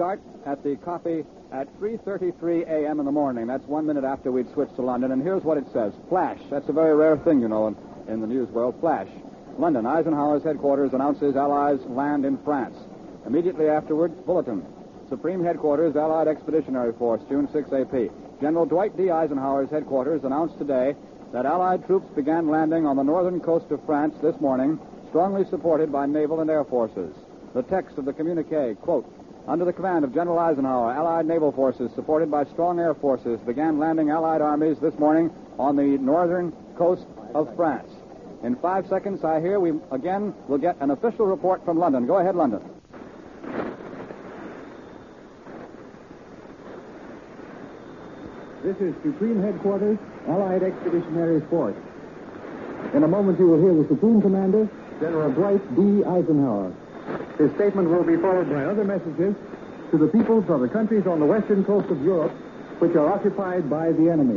start at the copy at 3:33 a.m. in the morning. That's 1 minute after we'd switched to London. And here's what it says. Flash. That's a very rare thing, you know, in the news world. Flash. London. Eisenhower's headquarters announces Allies land in France. Immediately afterwards, bulletin. Supreme Headquarters, Allied Expeditionary Force, June 6 AP. General Dwight D. Eisenhower's headquarters announced today that Allied troops began landing on the northern coast of France this morning, strongly supported by naval and air forces. The text of the communique, quote, under the command of General Eisenhower, Allied naval forces supported by strong air forces began landing Allied armies this morning on the northern coast of France. In 5 seconds, I hear we again will get an official report from London. Go ahead, London. This is Supreme Headquarters, Allied Expeditionary Force. In a moment, you will hear the Supreme Commander, General Dwight D. Eisenhower. His statement will be followed by other messages to the peoples of the countries on the western coast of Europe, which are occupied by the enemy.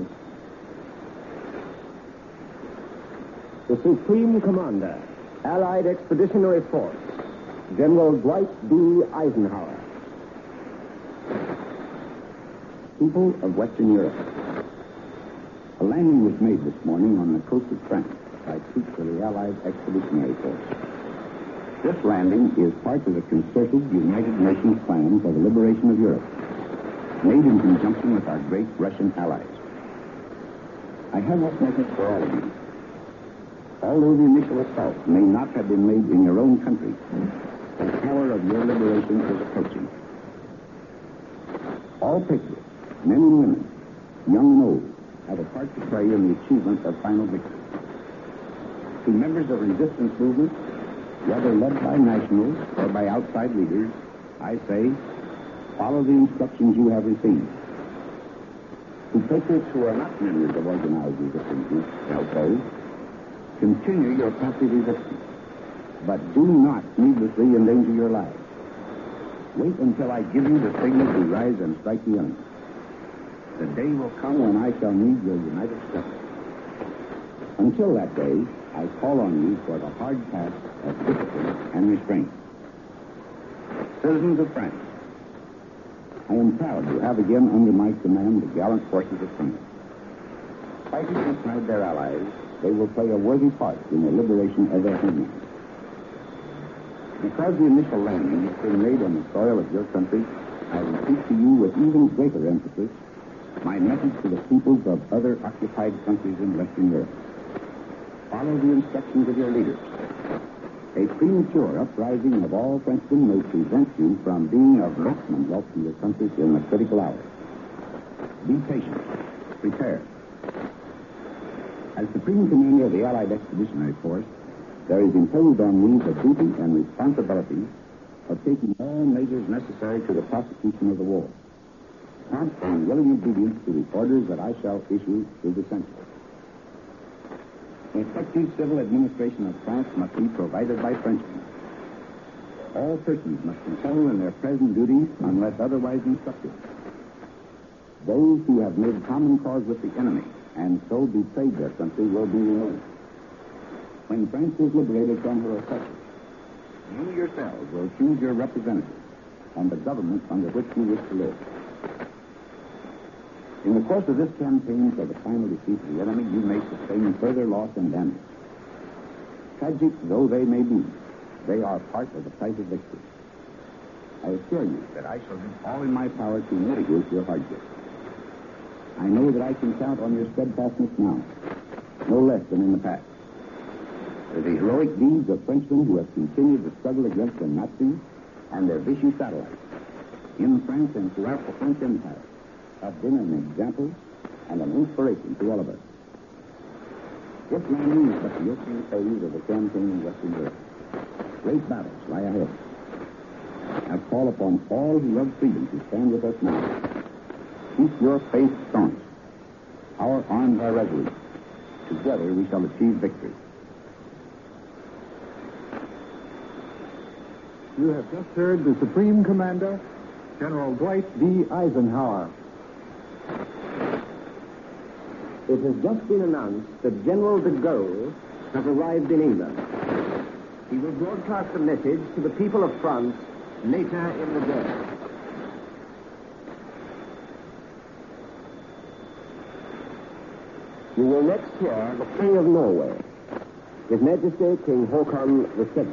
The Supreme Commander, Allied Expeditionary Force, General Dwight D. Eisenhower. People of Western Europe. A landing was made this morning on the coast of France by troops of the Allied Expeditionary Force. This landing is part of the concerted United Nations plan for the liberation of Europe, made in conjunction with our great Russian allies. I have this message for all of you. Although the initial assault may not have been made in your own country, the hour of your liberation is approaching. All patriots, men and women, young and old, have a part to play in the achievement of final victory. To members of resistance movements, whether led by nationals or by outside leaders, I say, follow the instructions you have received. To patriots who are not members of organized resistance groups, LPOs, continue your passive resistance, but do not needlessly endanger your lives. Wait until I give you the signal to rise and strike the enemy. The day will come when I shall need your united strength. Until that day, I call on you for the hard task of discipline and restraint. Citizens of France, I am proud to have again under my command the gallant forces of France. Fighting beside their allies, they will play a worthy part in the liberation of their homeland. Because the initial landing has been made on the soil of your country, I repeat to you with even greater emphasis my message to the peoples of other occupied countries in Western Europe. Follow the instructions of your leaders. A premature uprising of all Frenchmen may prevent you from being of maximum help to your country in the critical hour. Be patient. Prepare. As Supreme Commander of the Allied Expeditionary Force, there is imposed on me the duty and responsibility of taking all measures necessary to the prosecution of the war. Prompt and willing obedience to the orders that I shall issue is essential. Effective civil administration of France must be provided by Frenchmen. All persons must continue in their present duties unless otherwise instructed. Those who have made common cause with the enemy and so betrayed their country will be removed. When France is liberated from her oppressors, you yourselves will choose your representatives and the government under which you wish to live. In the course of this campaign for the final defeat of the enemy, you may sustain further loss and damage. Tragic though they may be, they are part of the price of victory. I assure you that I shall do all in my power to mitigate your hardships. I know that I can count on your steadfastness now, no less than in the past. The heroic deeds of Frenchmen who have continued the struggle against the Nazis and their vicious satellites in France and throughout the French Empire have been an example and an inspiration to all of us. This landing is but the opening phase of the campaign in Western Europe. Great battles lie ahead. I call upon all who love freedom to stand with us now. Keep your faith staunch. Our arms are resolute. Together we shall achieve victory. You have just heard the Supreme Commander, General Dwight D. Eisenhower. It has just been announced that General de Gaulle has arrived in England. He will broadcast a message to the people of France later in the day. You will next hear the King of Norway, His Majesty King Håkon VII.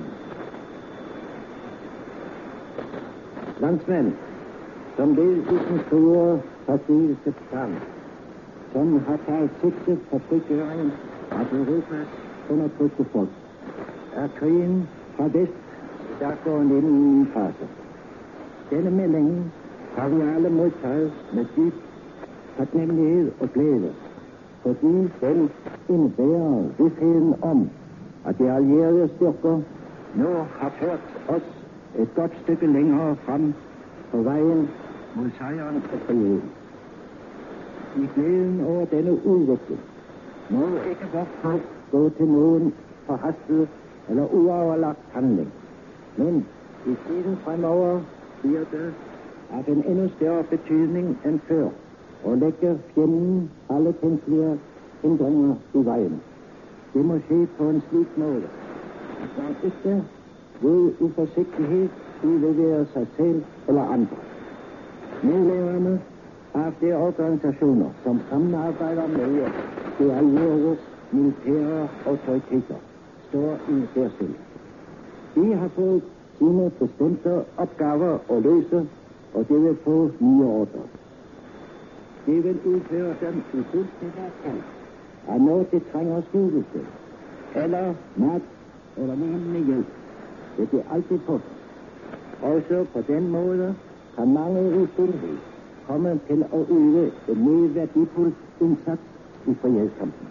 Landsmenn, som del i den store forsigelsesplan, som har taget sigte på frigøringen af Europas undertrykte folk, er krigen fra vest, der går ind i en ny fase. Denne melding har vi alle modtaget med dyb taknemmelighed og glæde, fordi den indebærer vidstheden om, at de allierede styrker nu har ført os et godt stykke længere frem på vejen mod sejren og friheden. I glæden over denne udvikling må ikke vores folk gå til nogen forhastet eller uoverlagt handling. Men i tiden fremover bliver det af en endnu større betydning end før og lægge fjenden alle tænkelige hindringer i vejen. Det må ske på en slik måde, at man ikke ved uforsigtighed udleverer sig selv eller andre. Medlemmerne af de organisationer, som samarbejder med de allieredes militære autoriteter, står i særstilling. De har fået sine bestemte opgaver at løse, og de vil få nye ordre. De vil udføre dem i fuldstændig alt, at når de trænger skydelse, eller mad, eller lignende hjælp, vil de altid få. Også på den måde kan mange i stilhed komme til at yde en mere værdifuld indsats i frihedskampen.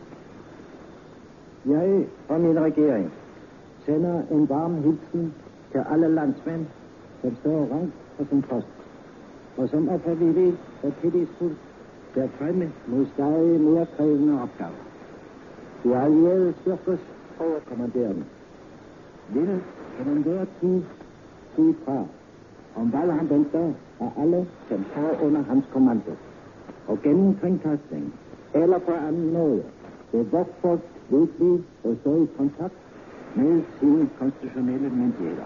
Jeg og min regering sender en varm hilsen til alle landsmænd, som står rank på sin post, og som er frivillige og tillidsfuldt der fremme mod stadig mere krævende opgaver. De allierede styrkers overkommanderende vil gennem hver tid sige fra om hvad han venter af alle, som står under hans kommando, og gennem kringkastning eller på anden måde vil vores folk virkelig og stå i kontakt med sine konstitutionelle myndigheder.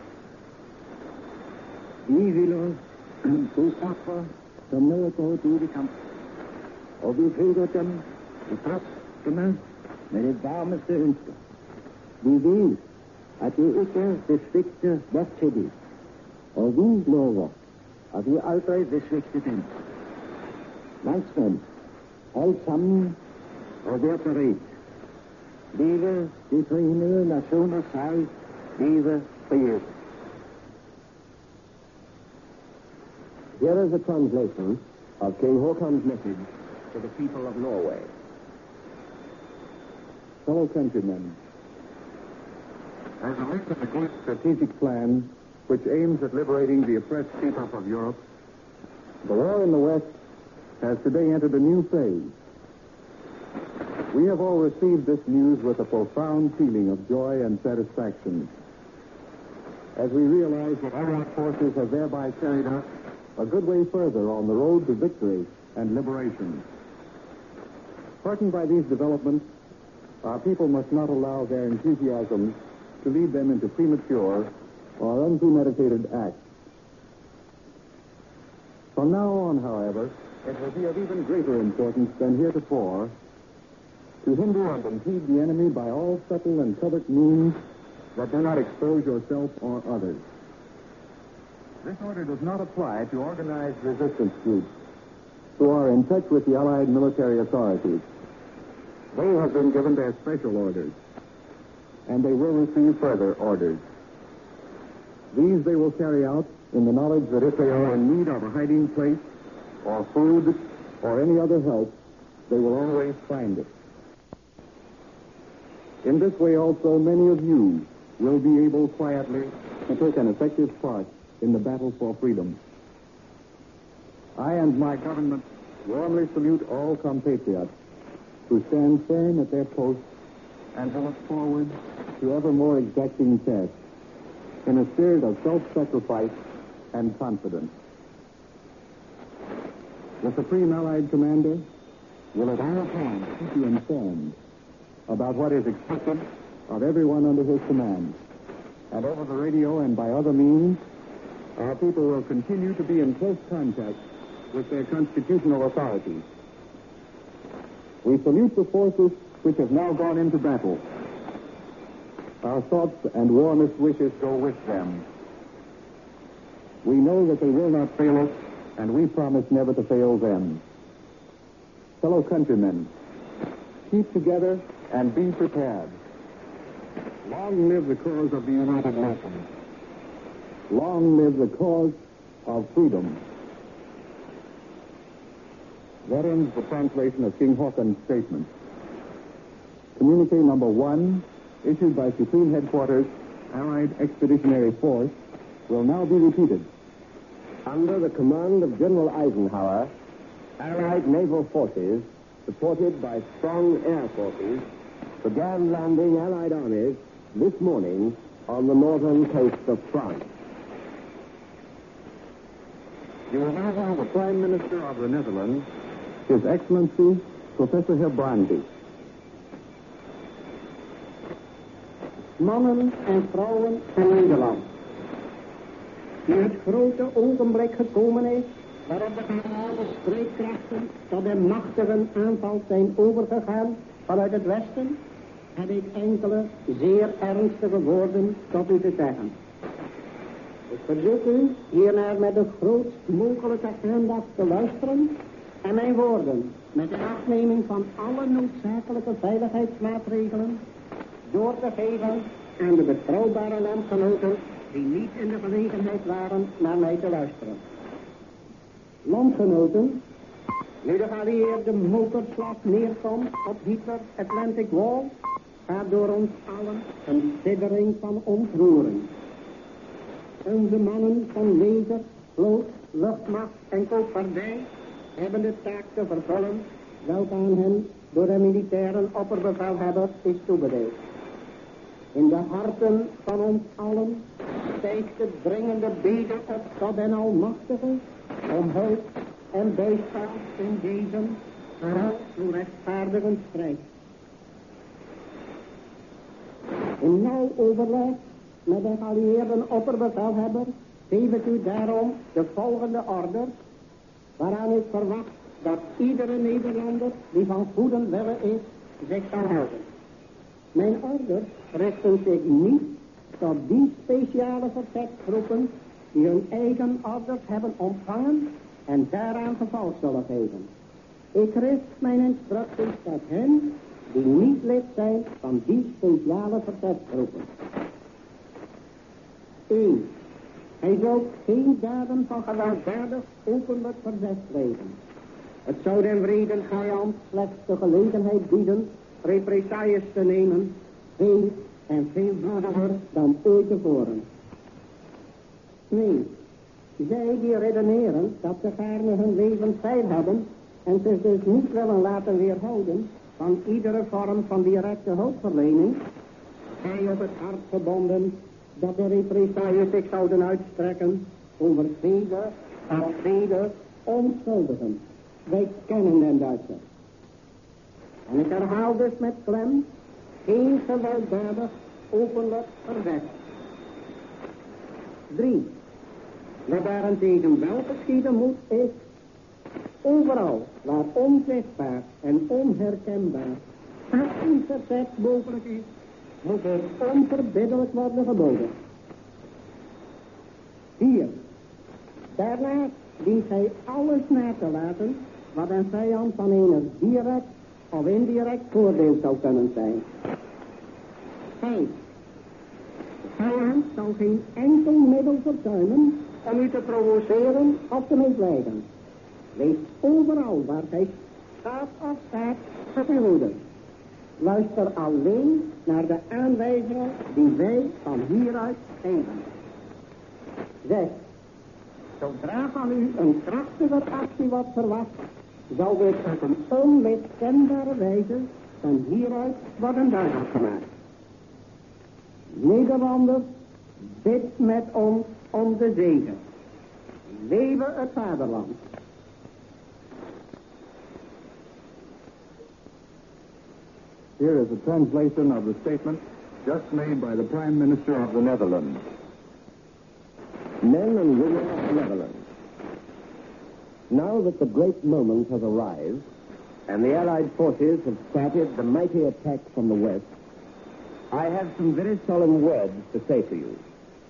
Vi vil godstoffer, som nu er gået ud i kamp, og vi følger dem i kraftene med det varmeste ønsker. Vi ved, at det ikke vil svigte vores tillid, og vi lover, at vi aldrig vil svigte dem. Landsmænd, alle sammen og vær beredt. Leve de forenede nationers sejr, leve frihed. Here is a translation of King Håkon's message to the people of Norway. Fellow countrymen, as a link of the great strategic plan which aims at liberating the oppressed people of Europe, the war in the West has today entered a new phase. We have all received this news with a profound feeling of joy and satisfaction, as we realize that our forces have thereby carried us a good way further on the road to victory and liberation. Heartened by these developments, our people must not allow their enthusiasm to lead them into premature or unpremeditated acts. From now on, however, it will be of even greater importance than heretofore to hinder and impede the enemy by all subtle and covert means that do not expose yourself or others. This order does not apply to organized resistance groups who are in touch with the Allied military authorities. They have been given their special orders, and they will receive further orders. These they will carry out in the knowledge that if they are in need of a hiding place, or food, or any other help, they will always find it. In this way also, many of you will be able quietly to take an effective part in the battle for freedom. I and my government warmly salute all compatriots who stand firm at their posts and who look forward to ever more exacting tasks in a spirit of self-sacrifice and confidence. The Supreme Allied Commander will at all times keep you informed about what is expected of everyone under his command. And over the radio and by other means, our people will continue to be in close contact with their constitutional authorities. We salute the forces which have now gone into battle. Our thoughts and warmest wishes go with them. We know that they will not fail us, and we promise never to fail them. Fellow countrymen, keep together and be prepared. Long live the cause of the United Nations. Long live the cause of freedom. That ends the translation of King Haakon's statement. Communique number 1, issued by Supreme Headquarters, Allied Expeditionary Force, will now be repeated. Under the command of General Eisenhower, Allied naval forces, supported by strong air forces, began landing Allied armies this morning on the northern coast of France. You will now have the Prime Minister of the Netherlands, His Excellency, Professor Herbrandy. Mannen en vrouwen van Nederland. Nu het grote ogenblik gekomen is waarop de geheime strijdkrachten tot een machtige aanval zijn overgegaan vanuit het westen, heb ik enkele zeer ernstige woorden tot u te zeggen. Ik verzoek u hiernaar met de grootst mogelijke aandacht te luisteren en mijn woorden met de afneming van alle noodzakelijke veiligheidsmaatregelen door te geven aan de betrouwbare landgenoten die niet in de gelegenheid waren naar mij te luisteren. Landgenoten, nu de geallieerde motorslag neerkomt op Hitler's Atlantic Wall, gaat door ons allen een siddering van ontroering. Onze mannen van leger, vloot, luchtmacht en koopvaardij hebben de taak te vervullen welke aan hen door de militaire opperbevelhebber is toebedeeld. In de harten van ons allen stijgt de dringende bede op God en Almachtige om hulp en bijstand in deze vooral zo rechtvaardige strijd. In nauw overleg met de geallieerde opperbevelhebber geef ik u daarom de volgende order, waaraan ik verwacht dat iedere Nederlander die van goede wille is zich zal houden. Mijn orders richten zich niet tot die speciale verzetsgroepen die hun eigen orders hebben ontvangen en daaraan gevolg zullen geven. Ik richt mijn instructies tot hen die niet lid zijn van die speciale verzetsgroepen. 1. Hij zal geen daden van gewelddadig openlijk verzet plegen. Het zou den wrede vijand slechts de gelegenheid bieden represailles te nemen, veel en veel bloediger dan ooit tevoren. 2. Zij die redeneren dat ze gaarne hun leven veil hebben en zich dus niet willen laten weerhouden van iedere vorm van directe hulpverlening, zij op het hart gebonden dat de represailles zich zouden uitstrekken over vele onschuldigen. Wij kennen den Duitser. En ik herhaal dus met klem, geen gewelddadig openlijk verzet. 3. Wat daarentegen wel geschieden moet is, overal waar onzichtbaar en onherkenbaar een verzet mogelijk is, moet er onverbiddelijk worden geboden. 4. Daarnaast dient hij alles na te laten wat een vijand van enig direct of indirect voordeel zou kunnen zijn. 5. De vijand zal geen enkel middel verzuimen om u te provoceren of te misleiden. Wees overal waar hij staat of staat op uw hoede. Luister alleen naar de aanwijzingen die wij van hieruit geven. 6. Zodra van u een krachtige actie wordt verwacht, zal dit op een onmiskenbare wijze van hieruit worden duidelijk gemaakt. Nederlanders, bid met ons om de zegen. Leve het vaderland. Here is a translation of the statement just made by the Prime Minister of the Netherlands. Men and women of the Netherlands, now that the great moment has arrived and the Allied forces have started the mighty attack from the west, I have some very solemn words to say to you.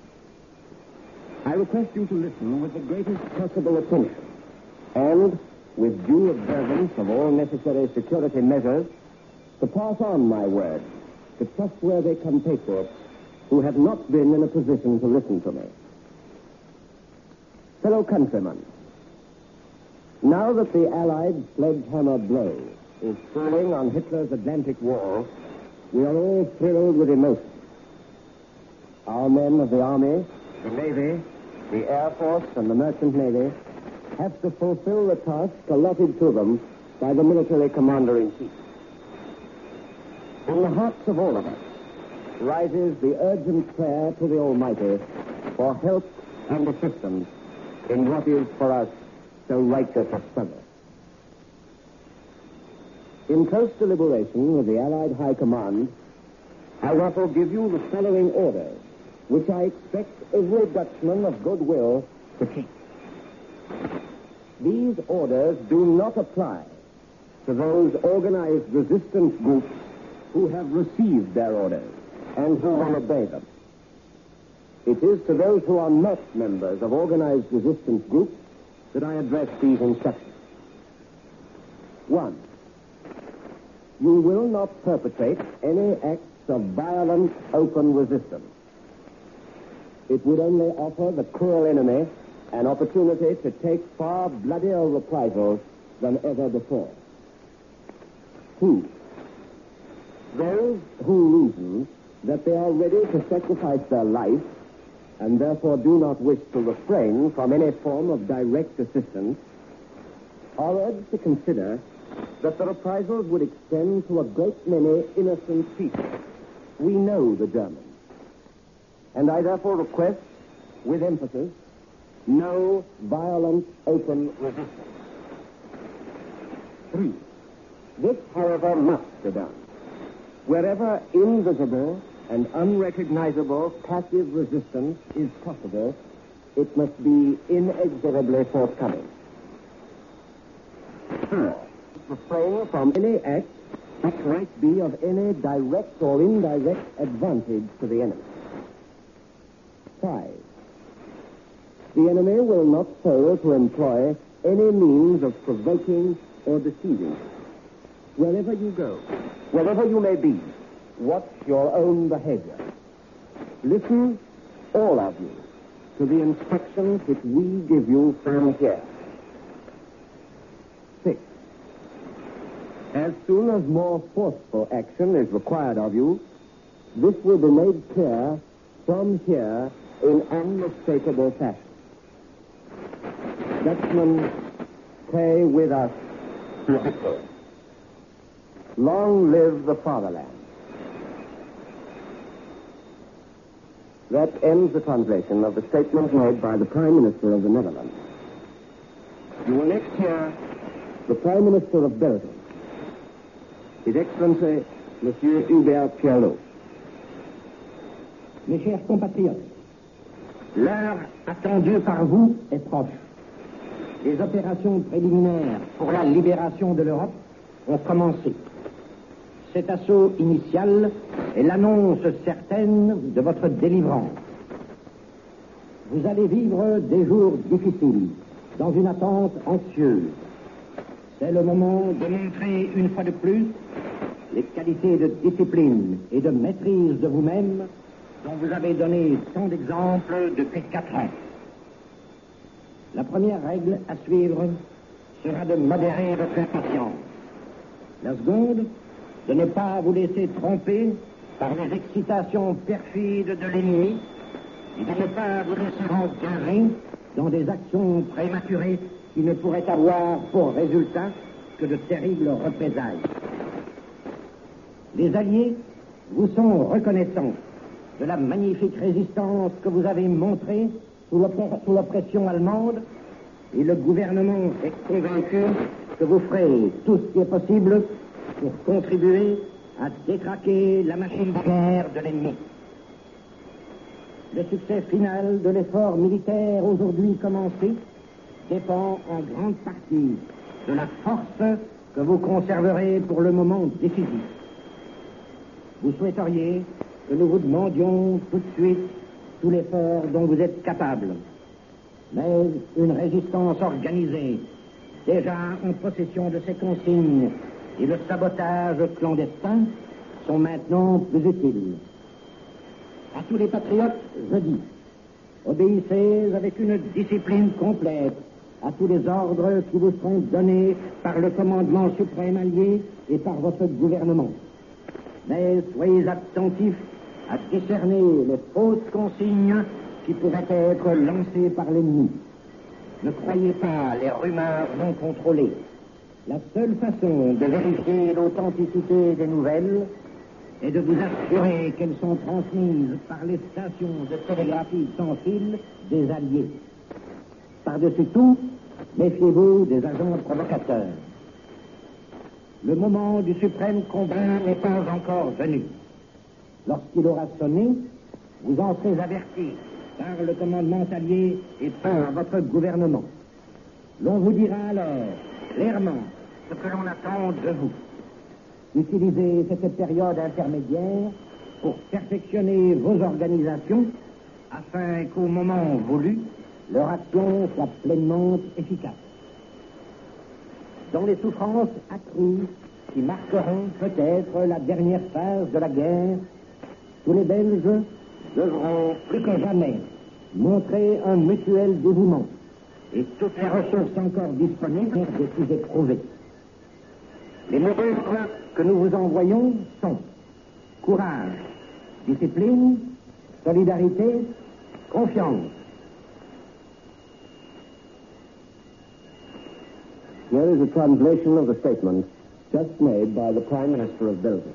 I request you to listen with the greatest possible attention and, with due observance of all necessary security measures, to pass on my words to trustworthy compatriots who have not been in a position to listen to me. Fellow countrymen, now that the Allied sledgehammer blow is falling on Hitler's Atlantic wall, we are all thrilled with emotion. Our men of the Army, the Navy, the Air Force, and the Merchant Navy have to fulfill the task allotted to them by the military commander-in-chief. In the hearts of all of us rises the urgent prayer to the Almighty for help and assistance in what is for us so righteous a struggle. In close deliberation with the Allied High Command, I therefore give you the following orders, which I expect every Dutchman of goodwill to keep. These orders do not apply to those organized resistance groups who have received their orders and who will obey them. It is to those who are not members of organized resistance groups that I address these instructions. 1. You will not perpetrate any acts of violent, open resistance. It would only offer the cruel enemy an opportunity to take far bloodier reprisals than ever before. 2. Those who reason that they are ready to sacrifice their life and therefore do not wish to refrain from any form of direct assistance are urged to consider that the reprisals would extend to a great many innocent people. We know the Germans. And I therefore request, with emphasis, no violent open resistance. 3. This, however, must be done. Wherever invisible and unrecognizable passive resistance is possible, it must be inexorably forthcoming. 4. Refrain from any act which might be of any direct or indirect advantage to the enemy. 5. The enemy will not fail to employ any means of provoking or deceiving. Wherever you go, wherever you may be, watch your own behavior. Listen, all of you, to the instructions which we give you from here. 6. As soon as more forceful action is required of you, this will be made clear from here in unmistakable fashion. Dutchmen, pray with us to victory. Long live the fatherland. That ends the translation of the statement made by the Prime Minister of the Netherlands. You will next hear the Prime Minister of Belgium, His Excellency, Monsieur Hubert Pierlot. Mes chers compatriotes, l'heure attendue par vous est proche. Les opérations préliminaires pour la libération de l'Europe ont commencé. Cet assaut initial est l'annonce certaine de votre délivrance. Vous allez vivre des jours difficiles, dans une attente anxieuse. C'est le moment de montrer une fois de plus les qualités de discipline et de maîtrise de vous-même dont vous avez donné tant d'exemples depuis 4 ans. La première règle à suivre sera de modérer votre impatience. La seconde, de ne pas vous laisser tromper par les excitations perfides de l'ennemi et de ne pas vous laisser engager dans des actions prématurées qui ne pourraient avoir pour résultat que de terribles représailles. Les Alliés vous sont reconnaissants de la magnifique résistance que vous avez montrée sous l'oppression allemande, et le gouvernement est convaincu que vous ferez tout ce qui est possible pour contribuer à détraquer la machine de guerre de l'ennemi. Le succès final de l'effort militaire aujourd'hui commencé dépend en grande partie de la force que vous conserverez pour le moment décisif. Vous souhaiteriez que nous vous demandions tout de suite tout l'effort dont vous êtes capable. Mais une résistance organisée, déjà en possession de ses consignes, et le sabotage clandestin sont maintenant plus utiles. À tous les patriotes, je dis, obéissez avec une discipline complète à tous les ordres qui vous seront donnés par le commandement suprême allié et par votre gouvernement. Mais soyez attentifs à discerner les fausses consignes qui pourraient être lancées par l'ennemi. Ne croyez pas les rumeurs non contrôlées. La seule façon de vérifier l'authenticité des nouvelles est de vous assurer qu'elles sont transmises par les stations de télégraphie sans fil des Alliés. Par-dessus tout, méfiez-vous des agents provocateurs. Le moment du suprême combat n'est pas encore venu. Lorsqu'il aura sonné, vous en serez avertis par le commandement allié et par votre gouvernement. L'on vous dira alors clairement ce que l'on attend de vous. Utilisez cette période intermédiaire pour perfectionner vos organisations afin qu'au moment voulu, leur action soit pleinement efficace. Dans les souffrances accrues qui marqueront peut-être la dernière phase de la guerre, tous les Belges devront plus que jamais montrer un mutuel dévouement et toutes les ressources encore disponibles des plus éprouvées. Les mots d'ordre que nous vous envoyons sont courage, discipline, solidarité, confiance. Here is a translation of the statement just made by the Prime Minister of Belgium.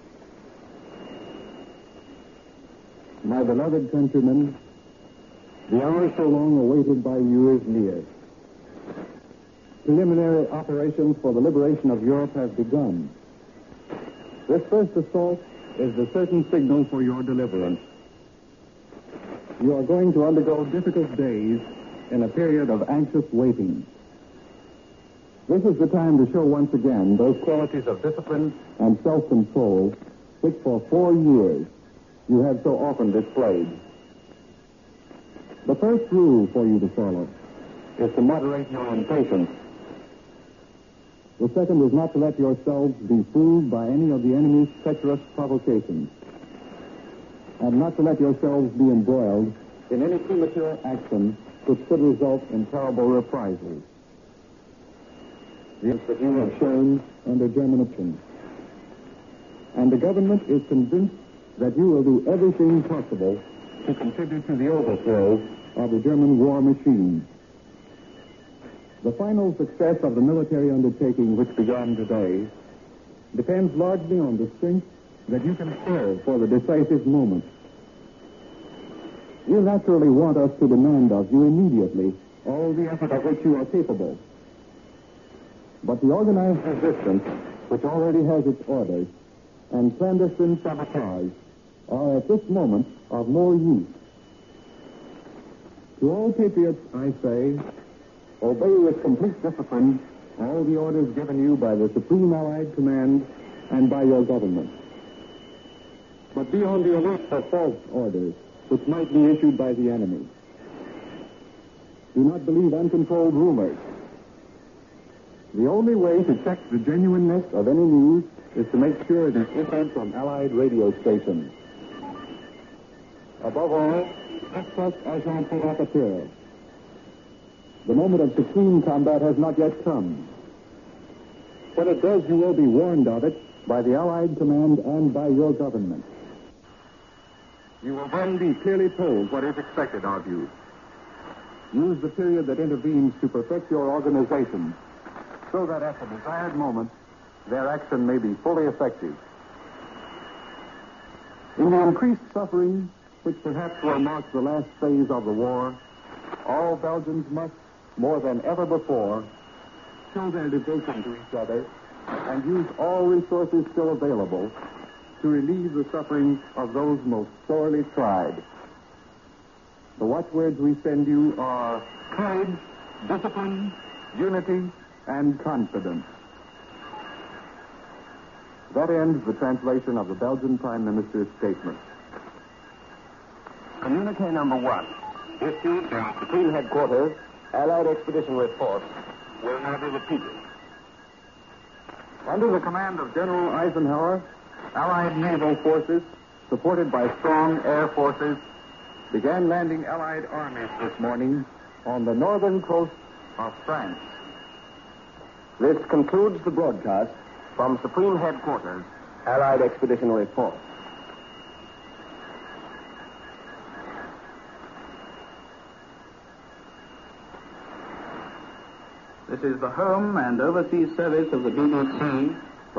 My beloved countrymen, the hour so long awaited by you is near. Preliminary operations for the liberation of Europe have begun. This first assault is the certain signal for your deliverance. You are going to undergo difficult days in a period of anxious waiting. This is the time to show once again those qualities of discipline and self-control which for 4 years you have so often displayed. The first rule for you to follow is to moderate your impatience. The second is not to let yourselves be fooled by any of the enemy's treacherous provocations, and not to let yourselves be embroiled in any premature action which could result in terrible reprisals. This that you have shown under German opinion. And the government is convinced that you will do everything possible to contribute to the overthrow of the German war machine. The final success of the military undertaking which began today depends largely on the strength that you can serve for the decisive moment. You naturally want us to demand of you immediately all the effort of which you are capable. But the organized resistance, which already has its orders, and clandestine sabotage are at this moment of more use. To all patriots, I say, obey with complete discipline all the orders given you by the Supreme Allied Command and by your government. But be on the alert for false orders, which might be issued by the enemy. Do not believe uncontrolled rumors. The only way to check the genuineness of any news is to make sure it is issued from Allied radio stations. Above all, act us agents provocateurs. The moment of supreme combat has not yet come. When it does, you will be warned of it by the Allied command and by your government. You will then be clearly told what is expected of you. Use the period that intervenes to perfect your organization, so that at the desired moment, their action may be fully effective. In the increased suffering, which perhaps will mark the last phase of the war, all Belgians must, more than ever before, show their devotion to each other and use all resources still available to relieve the suffering of those most sorely tried. The watchwords we send you are courage, discipline, unity, and confidence. That ends the translation of the Belgian Prime Minister's statement. Communique number 1, issued from Supreme Headquarters, Allied Expeditionary Force, will now be repeated. Under the command of General Eisenhower, Allied naval forces, supported by strong air forces, began landing Allied armies this morning on the northern coast of France. This concludes the broadcast from Supreme Headquarters, Allied Expeditionary Force. This is the Home and Overseas Service of the BBC.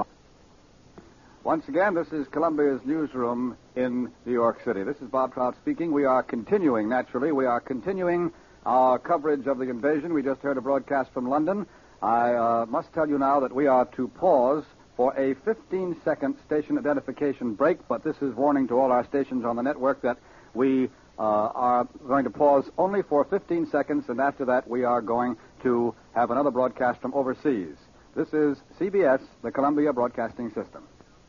Once again, this is Columbia's newsroom in New York City. This is Bob Trout speaking. We are continuing our coverage of the invasion. We just heard a broadcast from London. I must tell you now that we are to pause for a 15-second station identification break, but this is warning to all our stations on the network that we are going to pause only for 15 seconds, and after that we are going to have another broadcast from overseas. This is CBS, the Columbia Broadcasting System.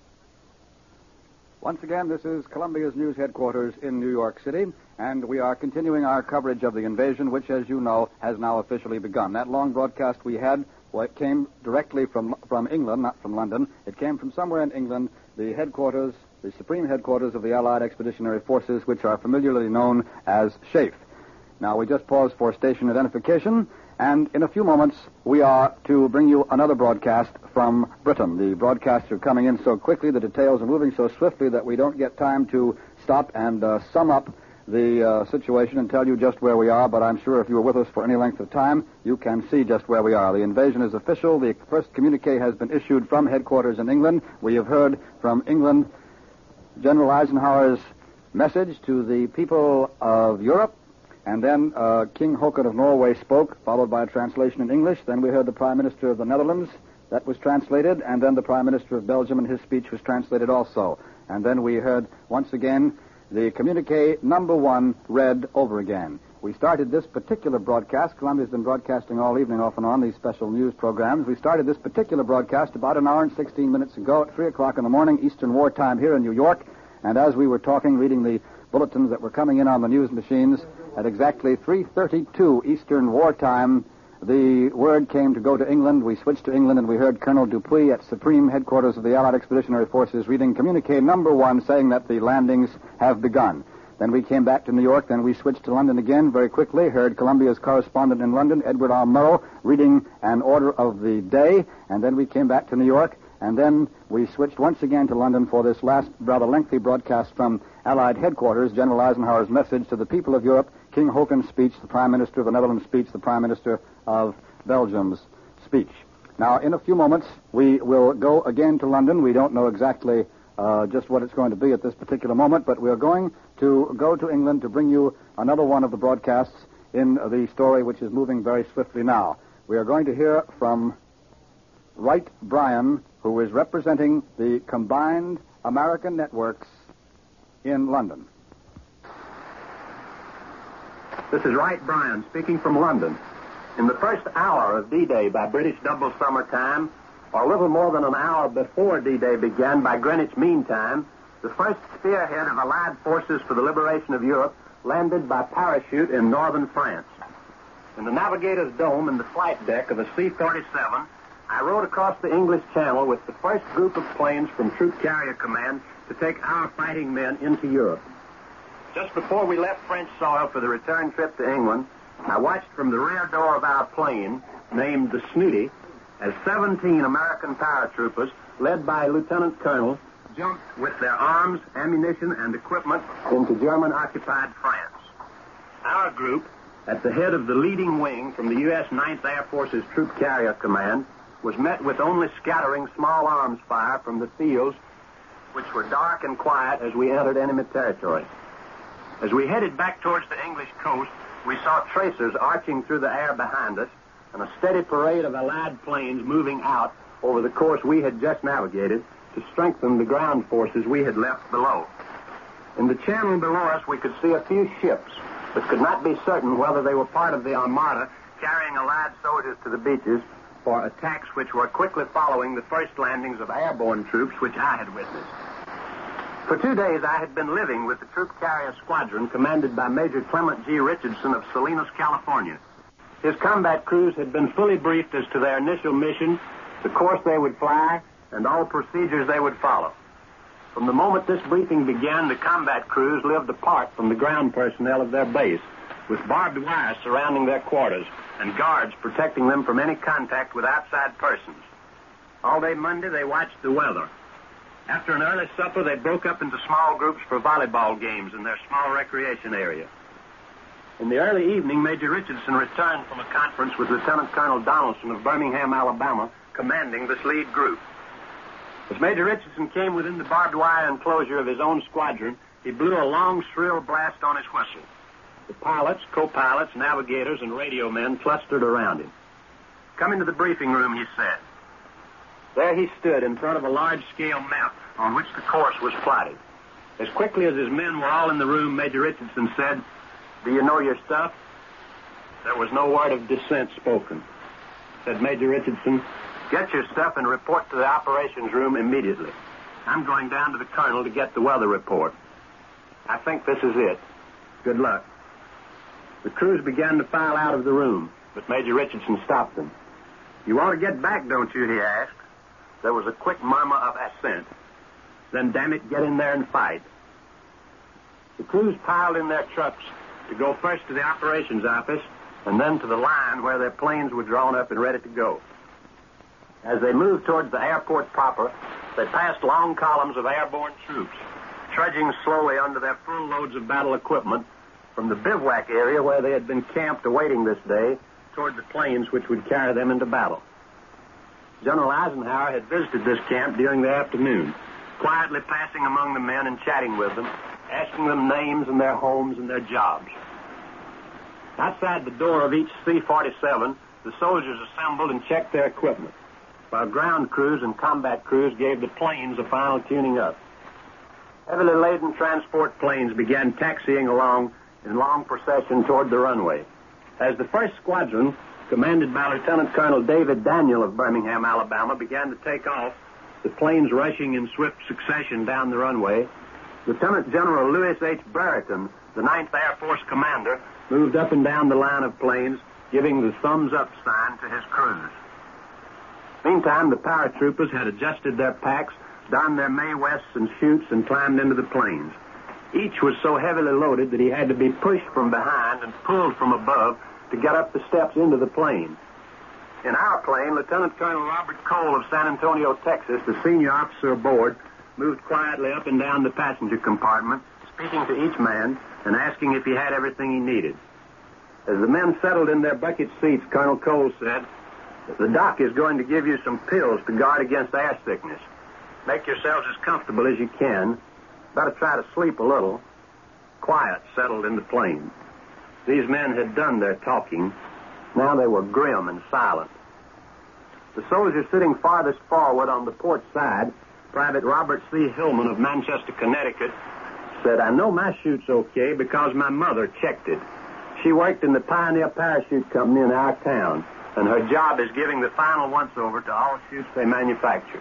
Once again, this is Columbia's news headquarters in New York City, and we are continuing our coverage of the invasion, which, as you know, has now officially begun. That long broadcast we had, well, it came directly from England, not from London. It came from somewhere in England, the headquarters, the supreme headquarters of the Allied Expeditionary Forces, which are familiarly known as SHAEF. Now, we just paused for station identification, and in a few moments, we are to bring you another broadcast from Britain. The broadcasts are coming in so quickly, the details are moving so swiftly that we don't get time to stop and sum up the situation and tell you just where we are, but I'm sure if you were with us for any length of time, you can see just where we are. The invasion is official. The first communique has been issued from headquarters in England. We have heard from England General Eisenhower's message to the people of Europe, and then King Haakon of Norway spoke, followed by a translation in English. Then we heard the Prime Minister of the Netherlands. That was translated, and then the Prime Minister of Belgium, and his speech was translated also. And then we heard, once again, the communique number 1 read over again. We started this particular broadcast. Columbia's been broadcasting all evening off and on these special news programs. We started this particular broadcast about an hour and 16 minutes ago at 3 o'clock in the morning, Eastern War Time here in New York. And as we were talking, reading the bulletins that were coming in on the news machines, at exactly 3:32 Eastern War Time, the word came to go to England. We switched to England, and we heard Colonel Dupuy at Supreme Headquarters of the Allied Expeditionary Forces reading communique number 1, saying that the landings have begun. Then we came back to New York. Then we switched to London again very quickly, heard Columbia's correspondent in London, Edward R. Murrow, reading an order of the day. And then we came back to New York, and then we switched once again to London for this last rather lengthy broadcast from Allied Headquarters, General Eisenhower's message to the people of Europe, King Haakon's speech, the Prime Minister of the Netherlands' speech, the Prime Minister of Belgium's speech. Now, in a few moments, we will go again to London. We don't know exactly just what it's going to be at this particular moment, but we are going to go to England to bring you another one of the broadcasts in the story which is moving very swiftly now. We are going to hear from Wright Bryan, who is representing the combined American networks in London. This is Wright Bryan speaking from London. In the first hour of D-Day by British double summer time, or a little more than an hour before D-Day began by Greenwich Mean Time, the first spearhead of Allied forces for the liberation of Europe landed by parachute in northern France. In the navigator's dome in the flight deck of a C-47, I rode across the English Channel with the first group of planes from Troop Carrier Command to take our fighting men into Europe. Just before we left French soil for the return trip to England, I watched from the rear door of our plane, named the Snooty, as 17 American paratroopers, led by Lieutenant Colonel, jumped with their arms, ammunition, and equipment into German-occupied France. Our group, at the head of the leading wing from the U.S. 9th Air Force's Troop Carrier Command, was met with only scattering small arms fire from the fields, which were dark and quiet as we entered enemy territory. As we headed back towards the English coast, we saw tracers arching through the air behind us and a steady parade of Allied planes moving out over the course we had just navigated to strengthen the ground forces we had left below. In the channel below us, we could see a few ships, but could not be certain whether they were part of the Armada carrying Allied soldiers to the beaches for attacks which were quickly following the first landings of airborne troops which I had witnessed. For 2 days, I had been living with the troop carrier squadron commanded by Major Clement G. Richardson of Salinas, California. His combat crews had been fully briefed as to their initial mission, the course they would fly, and all procedures they would follow. From the moment this briefing began, the combat crews lived apart from the ground personnel of their base, with barbed wire surrounding their quarters and guards protecting them from any contact with outside persons. All day Monday, they watched the weather. After an early supper, they broke up into small groups for volleyball games in their small recreation area. In the early evening, Major Richardson returned from a conference with Lieutenant Colonel Donaldson of Birmingham, Alabama, commanding this lead group. As Major Richardson came within the barbed wire enclosure of his own squadron, he blew a long, shrill blast on his whistle. The pilots, co-pilots, navigators, and radio men clustered around him. "Come into the briefing room," he said. There he stood in front of a large-scale map on which the course was plotted. As quickly as his men were all in the room, Major Richardson said, "Do you know your stuff?" There was no word of dissent spoken. Said Major Richardson, "Get your stuff and report to the operations room immediately. I'm going down to the colonel to get the weather report. I think this is it. Good luck." The crews began to file out of the room, but Major Richardson stopped them. "You want to get back, don't you?" he asked. There was a quick murmur of assent. "Then, damn it, get in there and fight." The crews piled in their trucks to go first to the operations office and then to the line where their planes were drawn up and ready to go. As they moved towards the airport proper, they passed long columns of airborne troops, trudging slowly under their full loads of battle equipment from the bivouac area where they had been camped awaiting this day toward the planes which would carry them into battle. General Eisenhower had visited this camp during the afternoon, quietly passing among the men and chatting with them, asking them names and their homes and their jobs. Outside the door of each C-47, the soldiers assembled and checked their equipment, while ground crews and combat crews gave the planes a final tuning up. Heavily laden transport planes began taxiing along in long procession toward the runway. As the first squadron, commanded by Lieutenant Colonel David Daniel of Birmingham, Alabama, began to take off, the planes rushing in swift succession down the runway, Lieutenant General Lewis H. Brereton, the 9th Air Force commander, moved up and down the line of planes, giving the thumbs-up sign to his crews. Meantime, the paratroopers had adjusted their packs, donned their Mae Wests and chutes, and climbed into the planes. Each was so heavily loaded that he had to be pushed from behind and pulled from above to get up the steps into the plane. In our plane, Lieutenant Colonel Robert Cole of San Antonio, Texas, the senior officer aboard, moved quietly up and down the passenger compartment, speaking to each man and asking if he had everything he needed. As the men settled in their bucket seats, Colonel Cole said, "The doc is going to give you some pills to guard against air sickness. Make yourselves as comfortable as you can. Better try to sleep a little." Quiet settled in the plane. These men had done their talking. Now they were grim and silent. The soldier sitting farthest forward on the port side, Private Robert C. Hillman of Manchester, Connecticut, said, "I know my chute's okay because my mother checked it. She worked in the Pioneer Parachute Company in our town, and her job is giving the final once-over to all chutes they manufacture."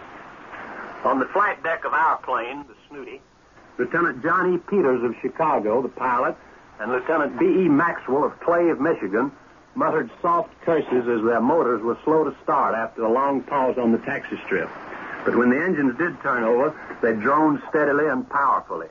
On the flight deck of our plane, the Snooty, Lieutenant John E. Peters of Chicago, the pilot, and Lieutenant B.E. Maxwell of Clave, Michigan, muttered soft curses as their motors were slow to start after a long pause on the taxi strip. But when the engines did turn over, they droned steadily and powerfully.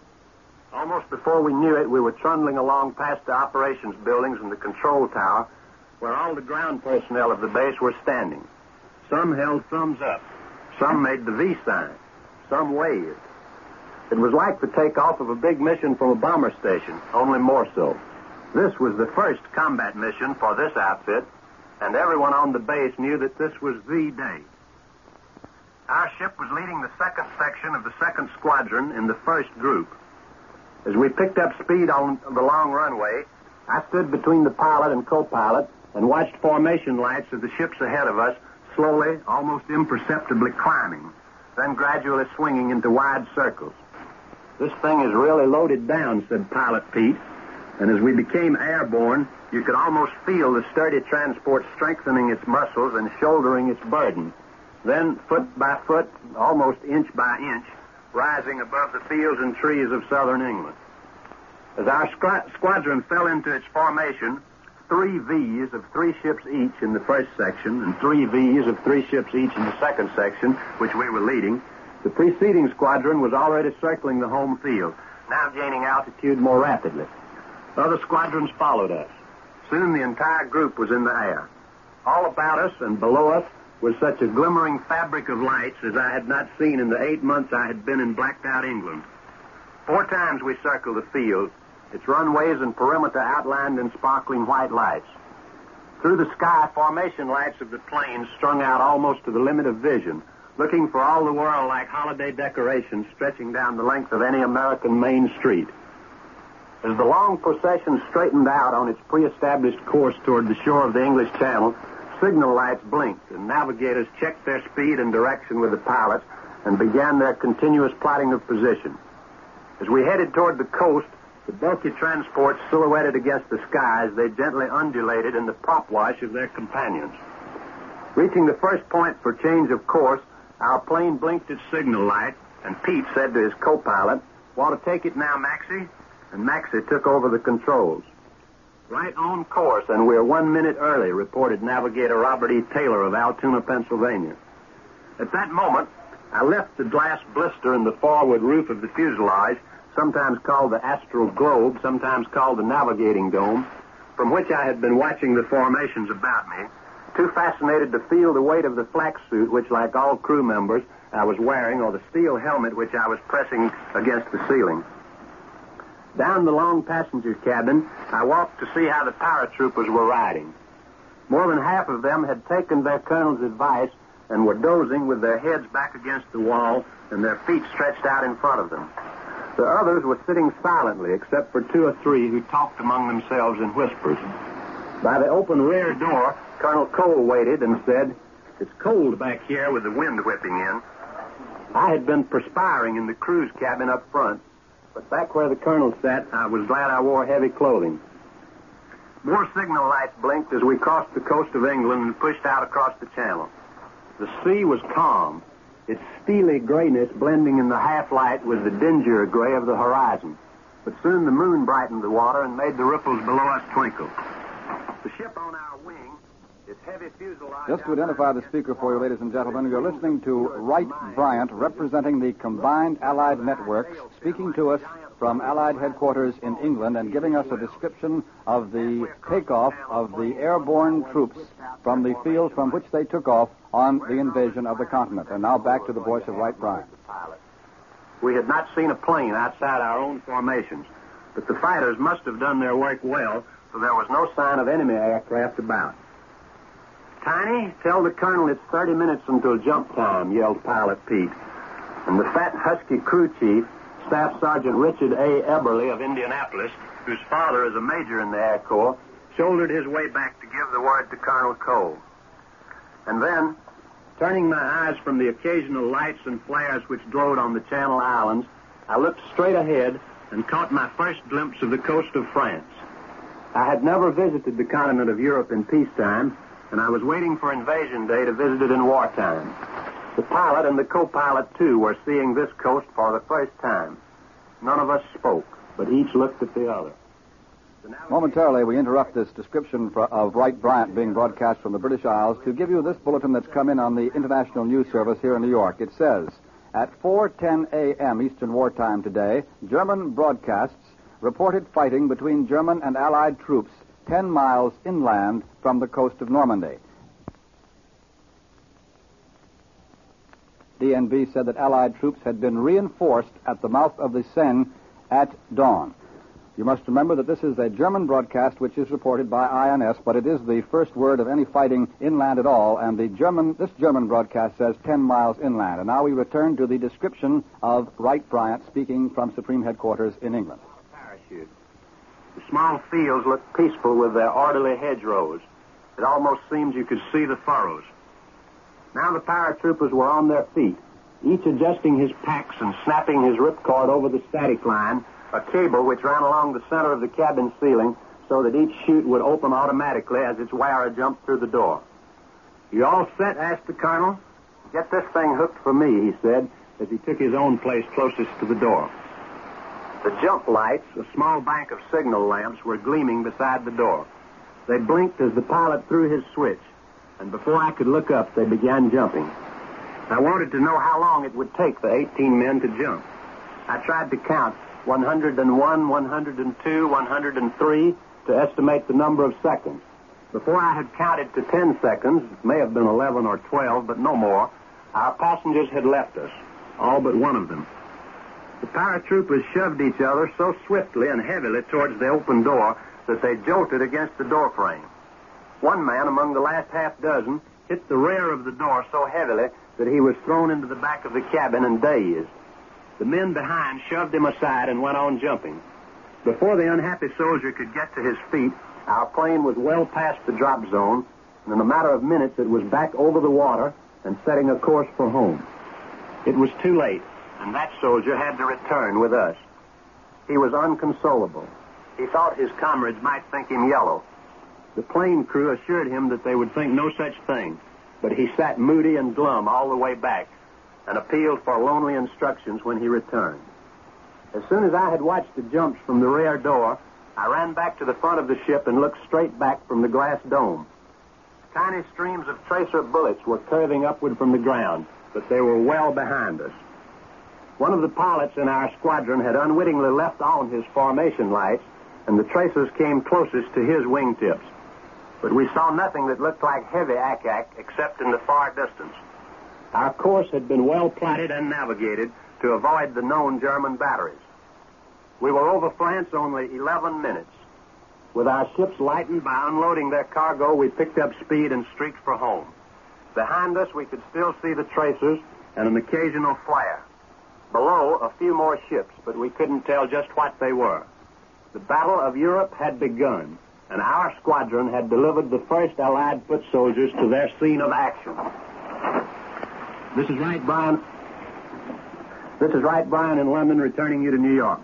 Almost before we knew it, we were trundling along past the operations buildings and the control tower, where all the ground personnel of the base were standing. Some held thumbs up. Some made the V sign. Some waved. It was like the takeoff of a big mission from a bomber station, only more so. This was the first combat mission for this outfit, and everyone on the base knew that this was the day. Our ship was leading the second section of the second squadron in the first group. As we picked up speed on the long runway, I stood between the pilot and co-pilot and watched formation lights of the ships ahead of us slowly, almost imperceptibly climbing, then gradually swinging into wide circles. "This thing is really loaded down," said Pilot Pete, and as we became airborne, You could almost feel the sturdy transport strengthening its muscles and shouldering its burden. Then, foot by foot, almost inch by inch, rising above the fields and trees of southern England. As our squadron fell into its formation, 3 Vs of 3 ships each in the first section and 3 Vs of 3 ships each in the second section, which we were leading, the preceding squadron was already circling the home field, now gaining altitude more rapidly. Other squadrons followed us. Soon the entire group was in the air. All about us and below us was such a glimmering fabric of lights as I had not seen in the 8 months I had been in blacked-out England. 4 times we circled the field, its runways and perimeter outlined in sparkling white lights. Through the sky, formation lights of the planes strung out almost to the limit of vision, looking for all the world like holiday decorations stretching down the length of any American main street. As the long procession straightened out on its pre-established course toward the shore of the English Channel, signal lights blinked, and navigators checked their speed and direction with the pilots and began their continuous plotting of position. As we headed toward the coast, the bulky transports silhouetted against the sky as they gently undulated in the prop wash of their companions. Reaching the first point for change of course, our plane blinked its signal light, and Pete said to his co-pilot, "Want to take it now, Maxie?" And Maxie took over the controls. "Right on course, and we're 1 minute early," reported Navigator Robert E. Taylor of Altoona, Pennsylvania. At that moment, I left the glass blister in the forward roof of the fuselage, sometimes called the astral globe, sometimes called the navigating dome, from which I had been watching the formations about me, too fascinated to feel the weight of the flak suit, which, like all crew members, I was wearing, or the steel helmet which I was pressing against the ceiling. Down the long passenger cabin, I walked to see how the paratroopers were riding. More than half of them had taken their colonel's advice and were dozing with their heads back against the wall and their feet stretched out in front of them. The others were sitting silently, except for 2 or 3 who talked among themselves in whispers. By the open rear door, Colonel Cole waited and said, "It's cold back here with the wind whipping in." I had been perspiring in the crew's cabin up front, but back where the colonel sat, I was glad I wore heavy clothing. More signal lights blinked as we crossed the coast of England and pushed out across the channel. The sea was calm, its steely grayness blending in the half-light with the dingier gray of the horizon. But soon the moon brightened the water and made the ripples below us twinkle. The ship on our wing, its heavy fuselage... Just to identify the speaker for you, ladies and gentlemen, you're listening to Wright Bryant, representing the combined Allied networks, speaking to us from Allied headquarters in England and giving us a description of the takeoff of the airborne troops from the field from which they took off on the invasion of the continent. And now back to the voice of Wright Bryant. We had not seen a plane outside our own formations, but the fighters must have done their work well, for there was no sign of enemy aircraft about. "Tiny, tell the colonel it's 30 minutes until jump time," yelled Pilot Pete. And the fat, husky crew chief, Staff Sergeant Richard A. Eberly of Indianapolis, whose father is a major in the Air Corps, shouldered his way back to give the word to Colonel Cole. And then, turning my eyes from the occasional lights and flares which glowed on the Channel Islands, I looked straight ahead and caught my first glimpse of the coast of France. I had never visited the continent of Europe in peacetime, and I was waiting for invasion day to visit it in wartime. The pilot and the co-pilot, too, were seeing this coast for the first time. None of us spoke, but each looked at the other. Momentarily, we interrupt this description of Wright Bryant being broadcast from the British Isles to give you this bulletin that's come in on the International News Service here in New York. It says, at 4:10 a.m. Eastern Wartime today, German broadcasts reported fighting between German and Allied troops 10 miles inland from the coast of Normandy. DNB said that Allied troops had been reinforced at the mouth of the Seine at dawn. You must remember that this is a German broadcast which is reported by INS, but it is the first word of any fighting inland at all, and this German broadcast says 10 miles inland. And now we return to the description of Wright Bryant speaking from Supreme Headquarters in England. Parachute. The small fields looked peaceful with their orderly hedgerows. It almost seemed you could see the furrows. Now the paratroopers were on their feet, each adjusting his packs and snapping his ripcord over the static line, a cable which ran along the center of the cabin ceiling, so that each chute would open automatically as its wearer jumped through the door. "You all set?" asked the colonel. "Get this thing hooked for me," he said, as he took his own place closest to the door. The jump lights, a small bank of signal lamps, were gleaming beside the door. They blinked as the pilot threw his switch, and before I could look up, they began jumping. I wanted to know how long it would take the 18 men to jump. I tried to count 101, 102, 103 to estimate the number of seconds. Before I had counted to 10 seconds, it may have been 11 or 12, but no more, our passengers had left us, all but one of them. The paratroopers shoved each other so swiftly and heavily towards the open door that they jolted against the door frame. One man among the last half dozen hit the rear of the door so heavily that he was thrown into the back of the cabin and dazed. The men behind shoved him aside and went on jumping. Before the unhappy soldier could get to his feet, our plane was well past the drop zone, and in a matter of minutes it was back over the water and setting a course for home. It was too late, and that soldier had to return with us. He was unconsolable. He thought his comrades might think him yellow. The plane crew assured him that they would think no such thing, but he sat moody and glum all the way back and appealed for lonely instructions when he returned. As soon as I had watched the jumps from the rear door, I ran back to the front of the ship and looked straight back from the glass dome. Tiny streams of tracer bullets were curving upward from the ground, but they were well behind us. One of the pilots in our squadron had unwittingly left on his formation lights, and the tracers came closest to his wingtips. But we saw nothing that looked like heavy ack-ack except in the far distance. Our course had been well plotted and navigated to avoid the known German batteries. We were over France only 11 minutes. With our ships lightened by unloading their cargo, we picked up speed and streaked for home. Behind us, we could still see the tracers and an occasional flare. Below, a few more ships, but we couldn't tell just what they were. The Battle of Europe had begun, and our squadron had delivered the first Allied foot soldiers to their scene of action. This is Wright Bryan. This is Wright Bryan in London, returning you to New York.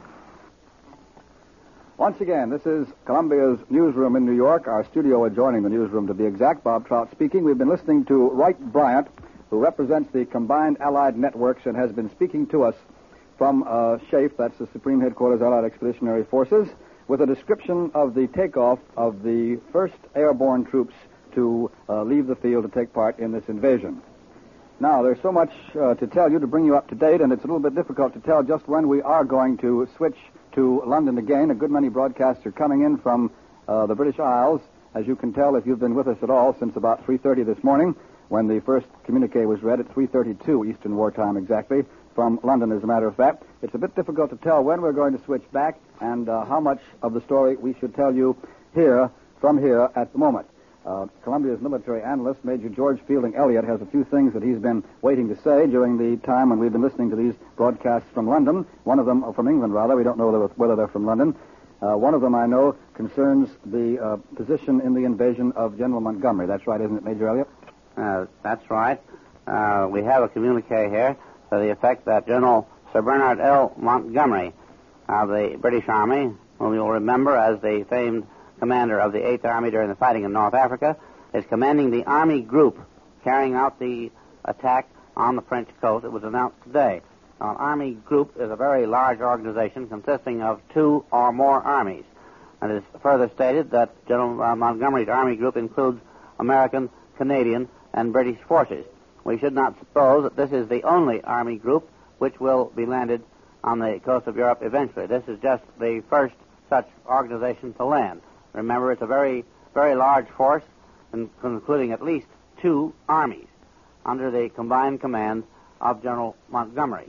Once again, this is Columbia's newsroom in New York, our studio adjoining the newsroom to be exact. Bob Trout speaking. We've been listening to Wright Bryant, who represents the Combined Allied Networks and has been speaking to us from SHAEF, that's the Supreme Headquarters Allied Expeditionary Forces, with a description of the takeoff of the first airborne troops to leave the field to take part in this invasion. Now, there's so much to tell you to bring you up to date, and it's a little bit difficult to tell just when we are going to switch to London again. A good many broadcasts are coming in from the British Isles, as you can tell if you've been with us at all since about 3:30 this morning, when the first communique was read at 3:32 Eastern Wartime exactly, from London, as a matter of fact. It's a bit difficult to tell when we're going to switch back and how much of the story we should tell you from here at the moment. Columbia's military analyst, Major George Fielding Elliott, has a few things that he's been waiting to say during the time when we've been listening to these broadcasts from London. One of them, or from England rather, we don't know whether they're from London. One of them, I know, concerns the position in the invasion of General Montgomery. That's right, isn't it, Major Elliott? That's right. We have a communique here to the effect that General Sir Bernard L. Montgomery of the British Army, whom you'll remember as the famed commander of the 8th Army during the fighting in North Africa, is commanding the Army Group carrying out the attack on the French coast. It was announced today. Now, an Army Group is a very large organization consisting of 2 or more armies. And it is further stated that General Montgomery's Army Group includes American, Canadian, and British forces. We should not suppose that this is the only Army Group which will be landed on the coast of Europe eventually. This is just the first such organization to land. Remember, it's a very, very large force, including at least 2 armies under the combined command of General Montgomery.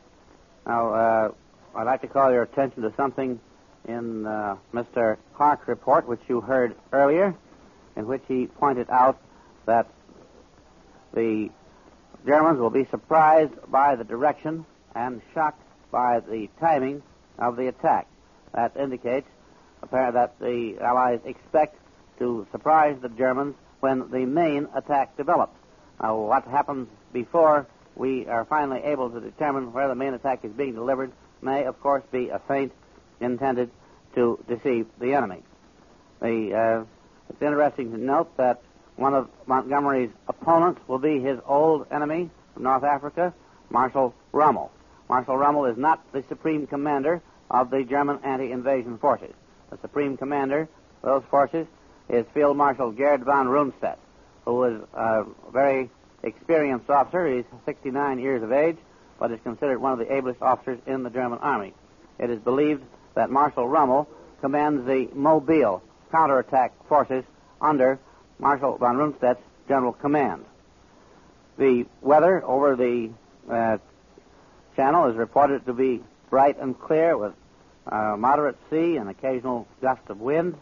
Now, I'd like to call your attention to something in Mr. Clark's report, which you heard earlier, in which he pointed out that the Germans will be surprised by the direction and shocked by the timing of the attack. That indicates that the Allies expect to surprise the Germans when the main attack develops. Now, what happens before we are finally able to determine where the main attack is being delivered may, of course, be a feint intended to deceive the enemy. It's interesting to note that one of Montgomery's opponents will be his old enemy from North Africa, Marshal Rommel. Marshal Rommel is not the supreme commander of the German anti-invasion forces. The supreme commander of those forces is Field Marshal Gerd von Rundstedt, who is a very experienced officer. He's 69 years of age, but is considered one of the ablest officers in the German army. It is believed that Marshal Rommel commands the Mobile counterattack forces under Marshal von Rundstedt's general command. The weather over the channel is reported to be bright and clear with moderate sea and occasional gust of wind.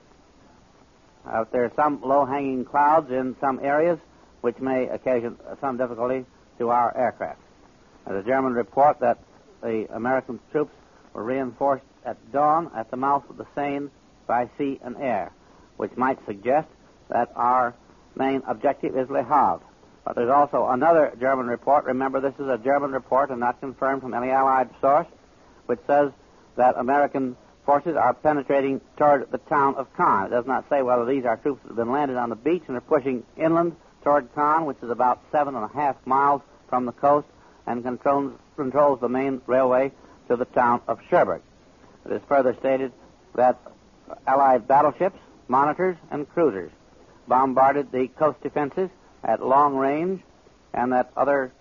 There are some low-hanging clouds in some areas, which may occasion some difficulty to our aircraft. The German report that the American troops were reinforced at dawn at the mouth of the Seine by sea and air, which might suggest that our main objective is Le Havre. But there's also another German report. Remember, this is a German report and not confirmed from any Allied source, which says that American forces are penetrating toward the town of Caen. It does not say whether these are troops that have been landed on the beach and are pushing inland toward Caen, which is about 7.5 miles from the coast, and controls the main railway to the town of Cherbourg. It is further stated that Allied battleships, monitors, and cruisers bombarded the coast defenses at long range, and that other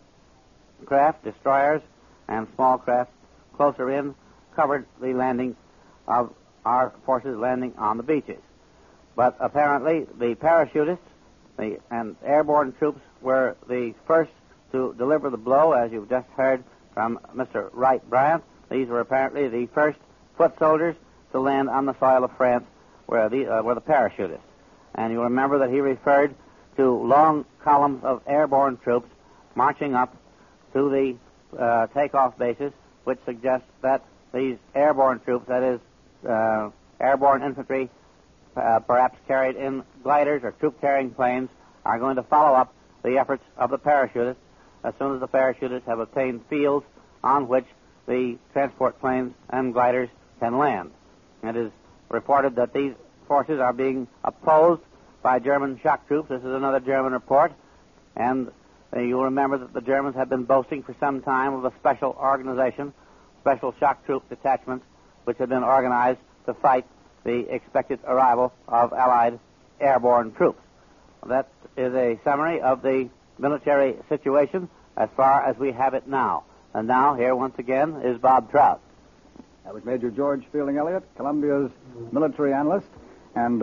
craft, destroyers, and small craft closer in covered the landing of our forces landing on the beaches. But apparently the parachutists and airborne troops were the first to deliver the blow, as you've just heard from Mr. Wright Bryant. These were apparently the first foot soldiers to land on the soil of France, were the parachutists. And you remember that he referred to long columns of airborne troops marching up to the takeoff bases, which suggests that these airborne troops, that is, airborne infantry, perhaps carried in gliders or troop-carrying planes, are going to follow up the efforts of the parachutists as soon as the parachutists have obtained fields on which the transport planes and gliders can land. It is reported that these forces are being opposed by German shock troops. This is another German report, and you'll remember that the Germans have been boasting for some time of a special organization, special shock troop detachments, which have been organized to fight the expected arrival of Allied airborne troops. That is a summary of the military situation as far as we have it now. And now, here once again, is Bob Trout. That was Major George Fielding Elliott, Columbia's military analyst. And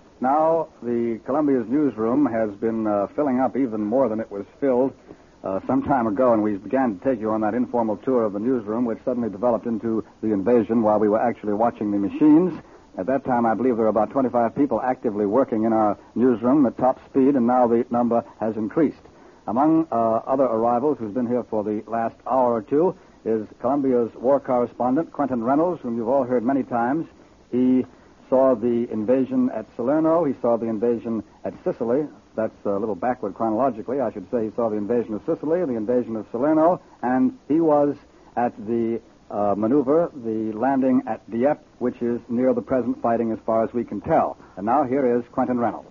now the Columbia's newsroom has been filling up even more than it was filled some time ago, and we began to take you on that informal tour of the newsroom, which suddenly developed into the invasion while we were actually watching the machines. At that time, I believe there were about 25 people actively working in our newsroom at top speed, and now the number has increased. Among other arrivals who's been here for the last hour or two is Columbia's war correspondent, Quentin Reynolds, whom you've all heard many times. He saw the invasion at Salerno. He saw the invasion at Sicily. That's a little backward chronologically. I should say he saw the invasion of Sicily, the invasion of Salerno, and he was at the maneuver, the landing at Dieppe, which is near the present fighting as far as we can tell. And now here is Quentin Reynolds.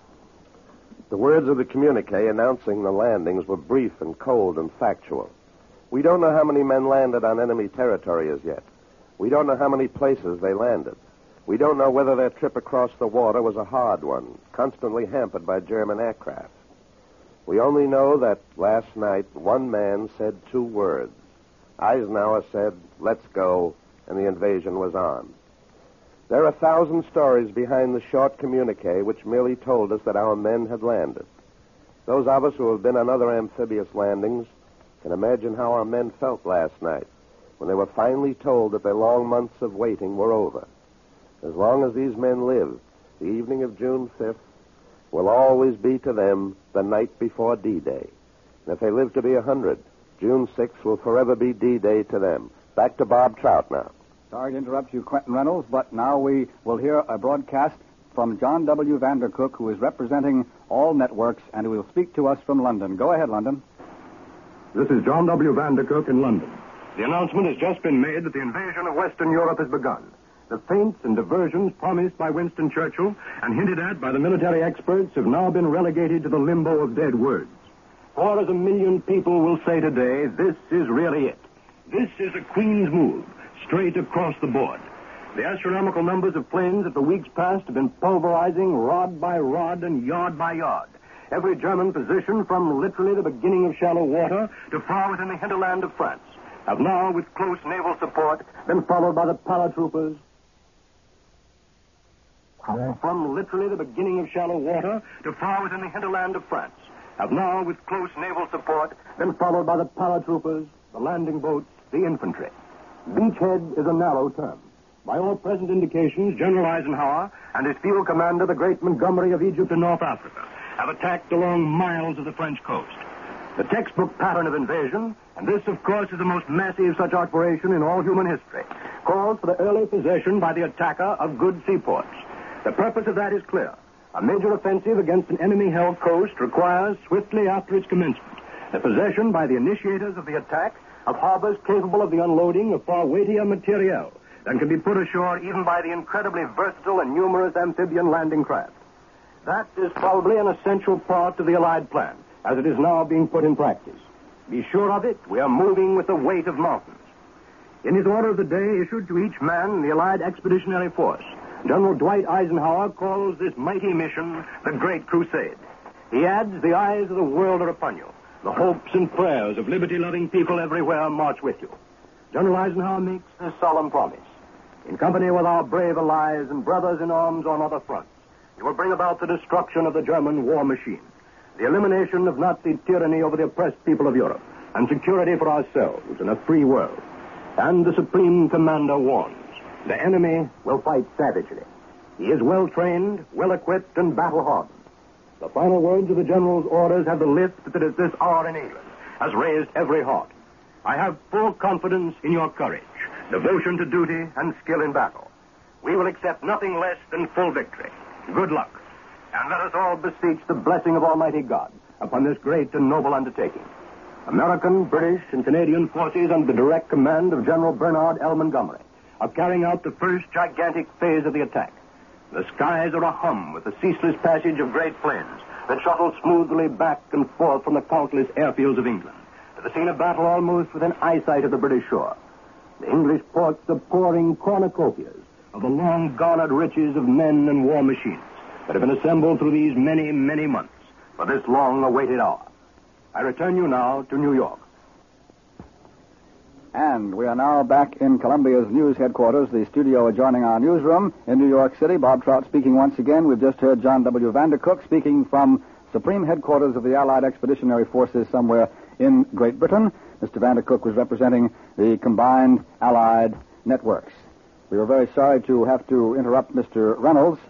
The words of the communique announcing the landings were brief and cold and factual. We don't know how many men landed on enemy territory as yet. We don't know how many places they landed. We don't know whether their trip across the water was a hard one, constantly hampered by German aircraft. We only know that last night one man said 2 words. Eisenhower said, "Let's go," and the invasion was on. There are 1,000 stories behind the short communique which merely told us that our men had landed. Those of us who have been on other amphibious landings can imagine how our men felt last night when they were finally told that their long months of waiting were over. As long as these men live, the evening of June 5th will always be to them the night before D-Day. And if they live to be 100, June 6th will forever be D-Day to them. Back to Bob Trout now. Sorry to interrupt you, Quentin Reynolds, but now we will hear a broadcast from John W. Vandercook, who is representing all networks, and who will speak to us from London. Go ahead, London. This is John W. Vandercook in London. The announcement has just been made that the invasion of Western Europe has begun. The feints and diversions promised by Winston Churchill and hinted at by the military experts have now been relegated to the limbo of dead words. For as 1 million people will say today, this is really it. This is a Queen's move, straight across the board. The astronomical numbers of planes of the weeks past have been pulverizing rod by rod and yard by yard. Every German position from literally the beginning of shallow water to far within the hinterland of France have now, with close naval support, been followed by the paratroopers. From literally the beginning of shallow water to far within the hinterland of France have now, with close naval support, been followed by the paratroopers, the landing boats, the infantry. Beachhead is a narrow term. By all present indications, General Eisenhower and his field commander, the great Montgomery of Egypt and North Africa, have attacked along miles of the French coast. The textbook pattern of invasion, and this, of course, is the most massive such operation in all human history, calls for the early possession by the attacker of good seaports. The purpose of that is clear. A major offensive against an enemy-held coast requires, swiftly after its commencement, the possession by the initiators of the attack of harbors capable of the unloading of far weightier materiel than can be put ashore even by the incredibly versatile and numerous amphibian landing craft. That is probably an essential part of the Allied plan, as it is now being put in practice. Be sure of it, we are moving with the weight of mountains. In his order of the day issued to each man in the Allied Expeditionary Force, General Dwight Eisenhower calls this mighty mission the Great Crusade. He adds, the eyes of the world are upon you. The hopes and prayers of liberty-loving people everywhere march with you. General Eisenhower makes this solemn promise. In company with our brave allies and brothers in arms on other fronts, you will bring about the destruction of the German war machine, the elimination of Nazi tyranny over the oppressed people of Europe, and security for ourselves in a free world. And the Supreme Commander warns, the enemy will fight savagely. He is well-trained, well-equipped, and battle-hardened. The final words of the General's orders have the lift that at this hour in England has raised every heart. I have full confidence in your courage, devotion to duty, and skill in battle. We will accept nothing less than full victory. Good luck. And let us all beseech the blessing of Almighty God upon this great and noble undertaking. American, British, and Canadian forces under the direct command of General Bernard L. Montgomery are carrying out the first gigantic phase of the attack. The skies are ahum with the ceaseless passage of great planes that shuttle smoothly back and forth from the countless airfields of England to the scene of battle almost within eyesight of the British shore. The English ports are pouring cornucopias of the long-garnered riches of men and war machines that have been assembled through these many, many months for this long-awaited hour. I return you now to New York. And we are now back in Columbia's news headquarters, the studio adjoining our newsroom in New York City. Bob Trout speaking once again. We've just heard John W. Vandercook speaking from Supreme Headquarters of the Allied Expeditionary Forces somewhere in Great Britain. Mr. Vandercook was representing the combined Allied networks. We were very sorry to have to interrupt Mr. Reynolds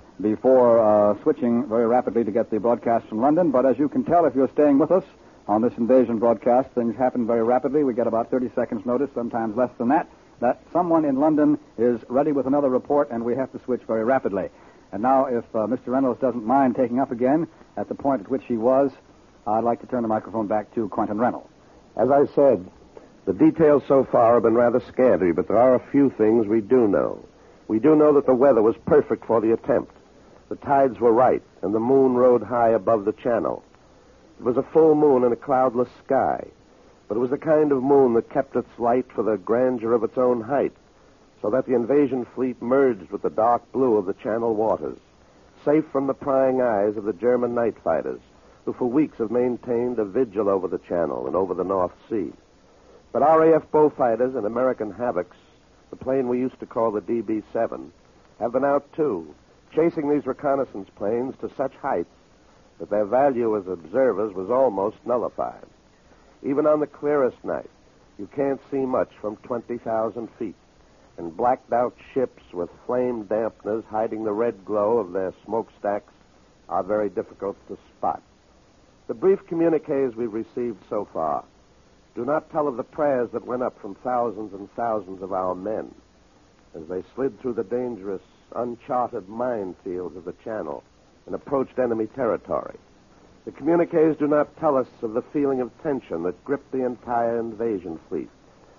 before switching very rapidly to get the broadcast from London, but as you can tell if you're staying with us on this invasion broadcast, things happen very rapidly. We get about 30 seconds notice, sometimes less than that someone in London is ready with another report, and we have to switch very rapidly. And now, if Mr. Reynolds doesn't mind taking up again at the point at which he was, I'd like to turn the microphone back to Quentin Reynolds. As I said, the details so far have been rather scanty, but there are a few things we do know. We do know that the weather was perfect for the attempt. The tides were right, and the moon rode high above the channel. It was a full moon in a cloudless sky, but it was the kind of moon that kept its light for the grandeur of its own height, so that the invasion fleet merged with the dark blue of the channel waters, safe from the prying eyes of the German night fighters, who for weeks have maintained a vigil over the channel and over the North Sea. But RAF Beaufighters and American Havocs, the plane we used to call the DB-7, have been out too, chasing these reconnaissance planes to such heights that their value as observers was almost nullified. Even on the clearest night, you can't see much from 20,000 feet, and blacked-out ships with flame dampeners hiding the red glow of their smokestacks are very difficult to spot. The brief communiques we've received so far do not tell of the prayers that went up from thousands and thousands of our men as they slid through the dangerous, uncharted minefields of the Channel and approached enemy territory. The communiques do not tell us of the feeling of tension that gripped the entire invasion fleet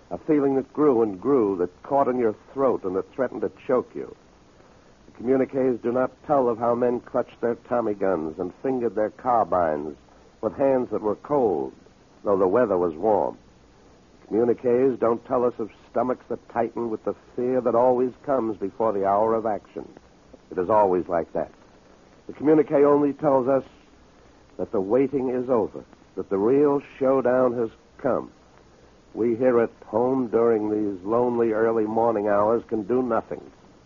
a feeling that grew and grew, that caught in your throat and that threatened to choke you. The communiques do not tell of how men clutched their Tommy guns and fingered their carbines with hands that were cold, though the weather was warm. Communiques don't tell us of stomachs that tighten with the fear that always comes before the hour of action. It is always like that. The communique only tells us that the waiting is over, that the real showdown has come. We here at home during these lonely early morning hours can do nothing.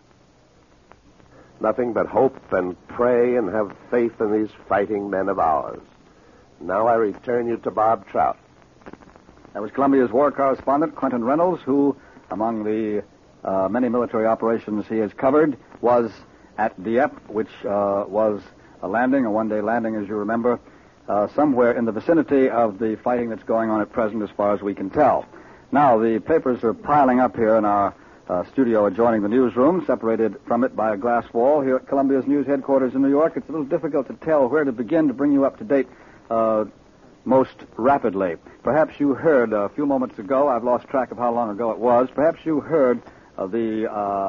Nothing but hope and pray and have faith in these fighting men of ours. Now I return you to Bob Trout. That was Columbia's war correspondent, Quentin Reynolds, who, among the many military operations he has covered, was at Dieppe, which was a one-day landing, as you remember, somewhere in the vicinity of the fighting that's going on at present, as far as we can tell. Now, the papers are piling up here in our studio adjoining the newsroom, separated from it by a glass wall here at Columbia's news headquarters in New York. It's a little difficult to tell where to begin to bring you up to date most rapidly. Perhaps you heard a few moments ago, I've lost track of how long ago it was, perhaps you heard the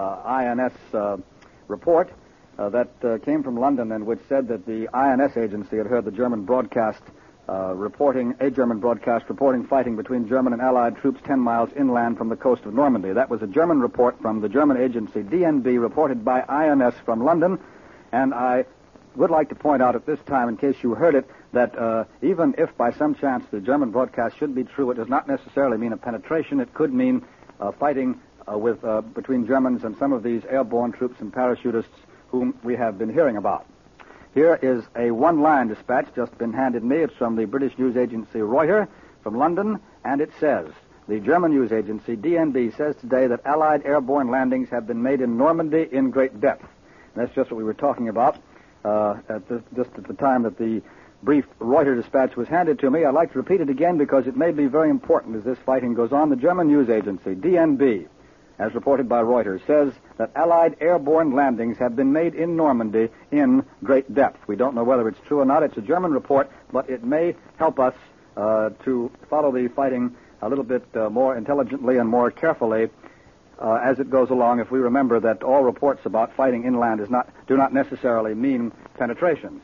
INS report that came from London and which said that the INS agency had heard the German broadcast reporting fighting between German and Allied troops 10 miles inland from the coast of Normandy. That was a German report from the German agency DNB, reported by INS from London, and I would like to point out at this time, in case you heard it, that even if by some chance the German broadcast should be true, it does not necessarily mean a penetration. It could mean fighting between Germans and some of these airborne troops and parachutists whom we have been hearing about. Here is a one-line dispatch just been handed me. It's from the British news agency Reuters from London, and it says, the German news agency DNB says today that Allied airborne landings have been made in Normandy in great depth. And that's just what we were talking about just at the time that the brief Reuters dispatch was handed to me. I'd like to repeat it again because it may be very important as this fighting goes on. The German news agency, DNB, as reported by Reuters, says that Allied airborne landings have been made in Normandy in great depth. We don't know whether it's true or not. It's a German report, but it may help us to follow the fighting a little bit more intelligently and more carefully as it goes along, if we remember that all reports about fighting inland do not necessarily mean penetrations.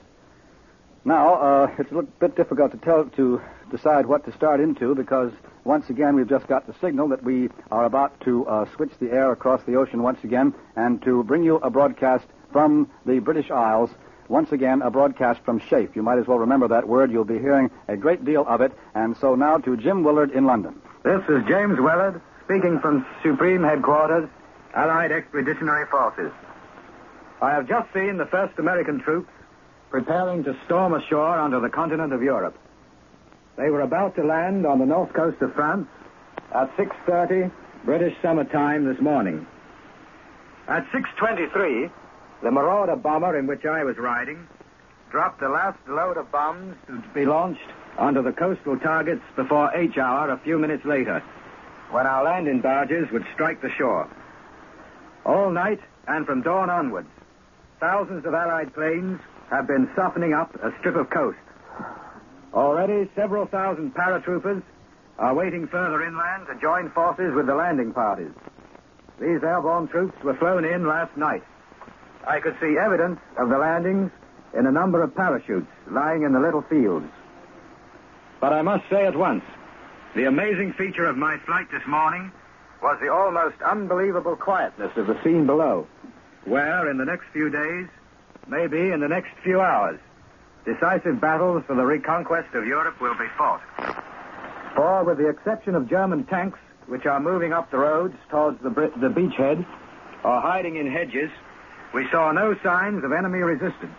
Now, it's a little bit difficult to decide what to start into because, once again, we've just got the signal that we are about to switch the air across the ocean once again and to bring you a broadcast from the British Isles, once again, a broadcast from SHAEF. You might as well remember that word. You'll be hearing a great deal of it. And so now to Jim Willard in London. This is James Willard, speaking from Supreme Headquarters, Allied Expeditionary Forces. I have just seen the first American troops preparing to storm ashore onto the continent of Europe. They were about to land on the north coast of France at 6:30 British summer time this morning. At 6:23, the Marauder bomber in which I was riding dropped the last load of bombs to be launched onto the coastal targets before H hour a few minutes later, when our landing barges would strike the shore. All night and from dawn onwards, thousands of Allied planes have been softening up a strip of coast. Already, several thousand paratroopers are waiting further inland to join forces with the landing parties. These airborne troops were flown in last night. I could see evidence of the landings in a number of parachutes lying in the little fields. But I must say at once, the amazing feature of my flight this morning was the almost unbelievable quietness of the scene below, where in the next few days, maybe in the next few hours, decisive battles for the reconquest of Europe will be fought. For, with the exception of German tanks, which are moving up the roads towards the beachhead or hiding in hedges, we saw no signs of enemy resistance.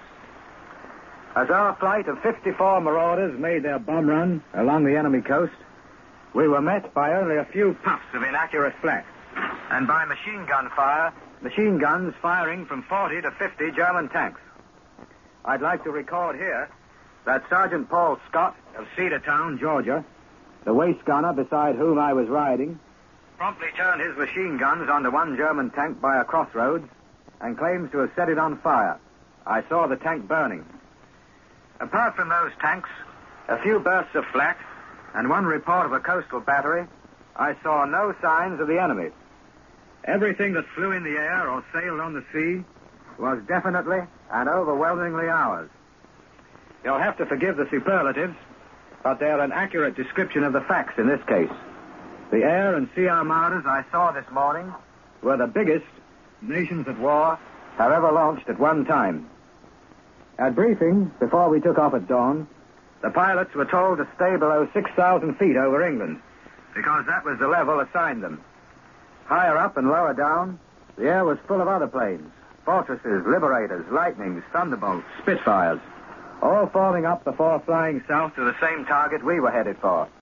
As our flight of 54 Marauders made their bomb run along the enemy coast, we were met by only a few puffs of inaccurate flak, and by machine gun fire, machine guns firing from 40 to 50 German tanks. I'd like to record here that Sergeant Paul Scott of Cedartown, Georgia, the waist gunner beside whom I was riding, promptly turned his machine guns onto one German tank by a crossroads and claims to have set it on fire. I saw the tank burning. Apart from those tanks, a few bursts of flak, and one report of a coastal battery, I saw no signs of the enemy. Everything that flew in the air or sailed on the sea was definitely and overwhelmingly ours. You'll have to forgive the superlatives, but they're an accurate description of the facts in this case. The air and sea armadas I saw this morning were the biggest nations at war have ever launched at one time. At briefing, before we took off at dawn, the pilots were told to stay below 6,000 feet over England, because that was the level assigned them. Higher up and lower down, the air was full of other planes, Fortresses, Liberators, Lightnings, Thunderbolts, Spitfires, all forming up before flying south to the same target we were headed for.